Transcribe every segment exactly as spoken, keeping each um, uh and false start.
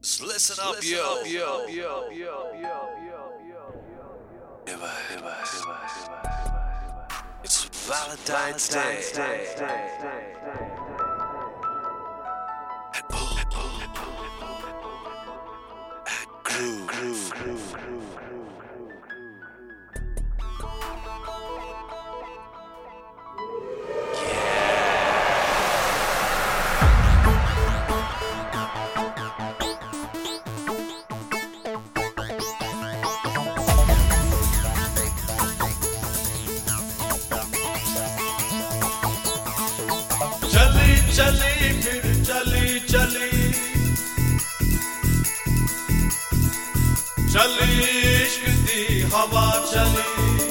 Listen up, yo, yo, yo, yo, yo, yo, yo. It's Valentine's Day. At Bull, at Groove, Groove, Groove, Groove. चली चली फिर चली चली चली इश्क दी हवा चली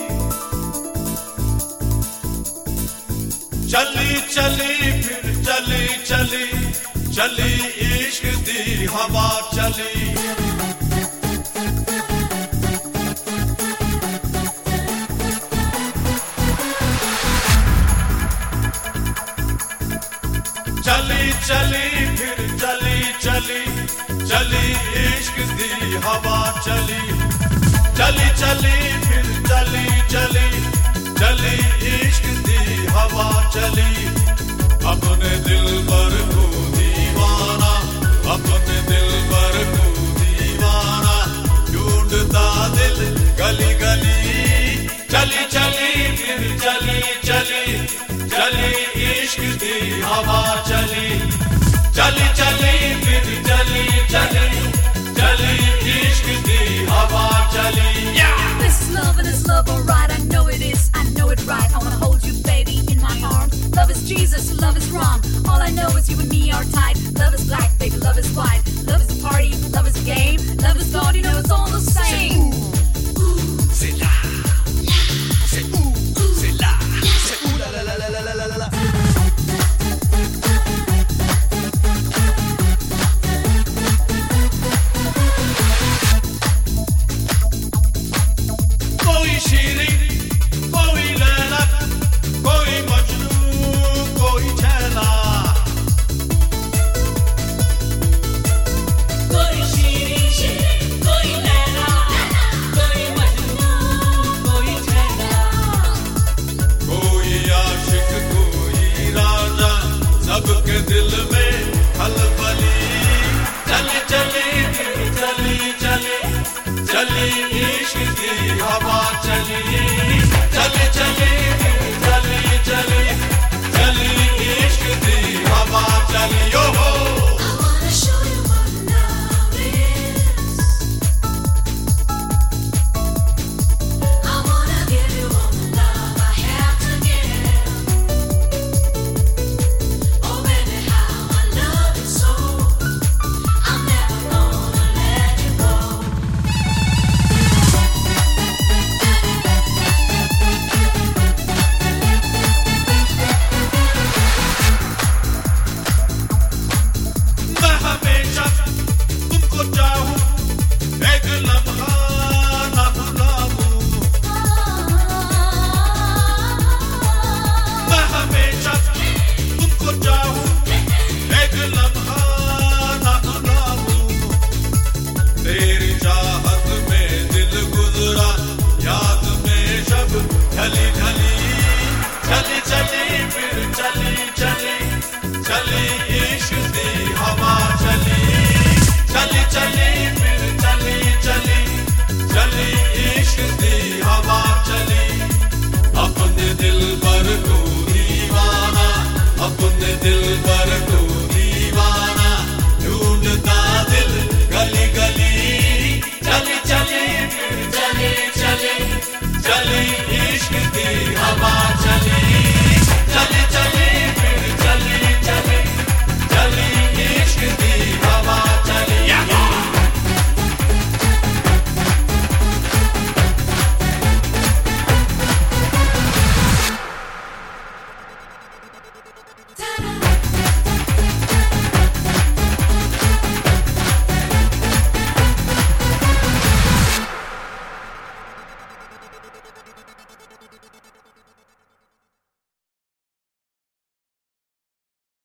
चली चली फिर चली चली चली इश्क दी हवा चली चली चली फिर चली चली चली इश्क दी हवा चली चली चली फिर चली चली चली इश्क दी हवा चली अपने दिल पर को दीवाना अपने दिल पर को दीवाना ढूंढता दिल गली गली चली चली फिर चली चली चली इश्क दी हवा चली चली चली फिर चली चली चली इश्क दी हवा चली This is love and it's love alright. I know it is, I know it right. I wanna hold you baby in my arms. Love is Jesus, love is wrong. All I know is you and me are tied.